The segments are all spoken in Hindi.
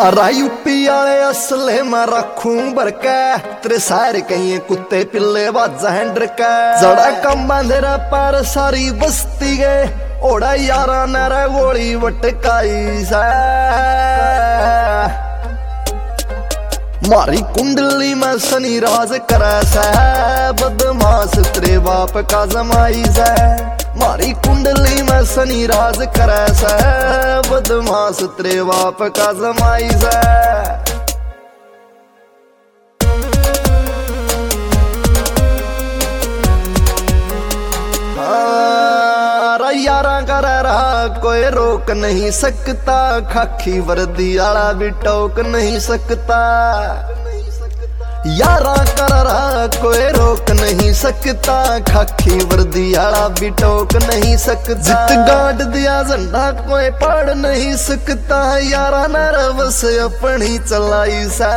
अरा यूपी आले असले मैं रखूं बरके तेरे सारे कहीं कुत्ते पिल्ले बाजा हैंडर का जड़ा कम बंधेरा पर सारी बस्ती गए ओड़ा यारा नरा गोली वटकाई सा मारी कुंडली में शनि राज करे से बदमाश तेरे बाप का जमाई से मारी कुंडली में शनि राज करे से बदमाश तेरे बाप का जमाई से यारा कर रहा कोई रोक नहीं सकता खाकी वर्दी आला भी टोक नहीं सकता यारा कर रहा कोई रोक नहीं सकता खाकी वर्दी आला भी टोक नहीं सकता जित गाड़ दिया झंडा कोई पढ़ नहीं सकता यारा नर्वस अपनी चलाई सा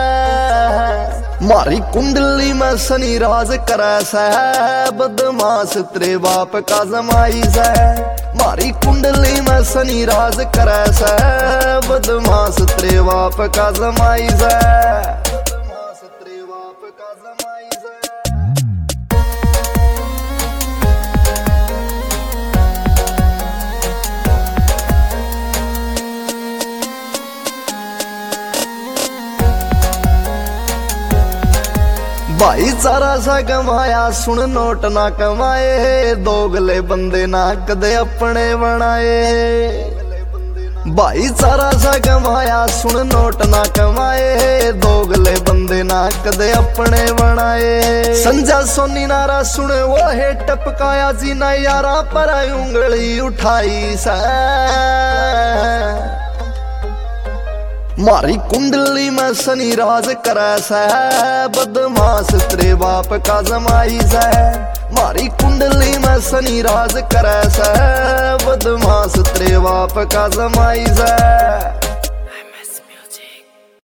मारी कुंडली में शनि राज करे से बदमाश तेरे बाप का जमाई से मारी कुंडली में शनि राज करे से बदमाश तेरे बाप का जमाई से बदमाश तेरे बाप का जमाई से भाईचारा सा कमाया सुन नोट ना कमाए दोगले बंदे ना कदे अपने बनाए भाईचारा सा कमाया सुन नोट ना कमाए दोगले बंदे ना कदे अपने बनाए संजा सोनी नारा सुन वो है टपकाया जी ना यारा पर उंगली उठाई सा मारी कुंडली में शनि राज करे से बदमाश तेरे बाप का जमाई से मारी कुंडली में शनि राज करे से बदमाश तेरे बाप का जमाई से